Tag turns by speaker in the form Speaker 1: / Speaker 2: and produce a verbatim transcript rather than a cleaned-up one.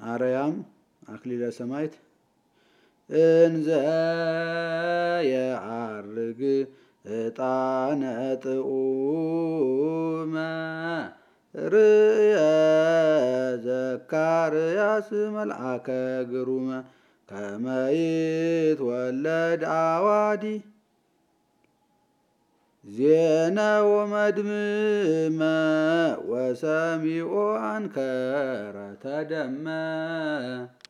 Speaker 1: አርያም አክሊለ ሰማዕት እንዘ የዐርግ ዕጣነ ጥዑመ ርእየ ዘካርያስ መልአከ ግሩመ ከመ ይትወለድ አዋዲ ዜነወ መድምመ ወሰሚዖ አንከረ ተደመ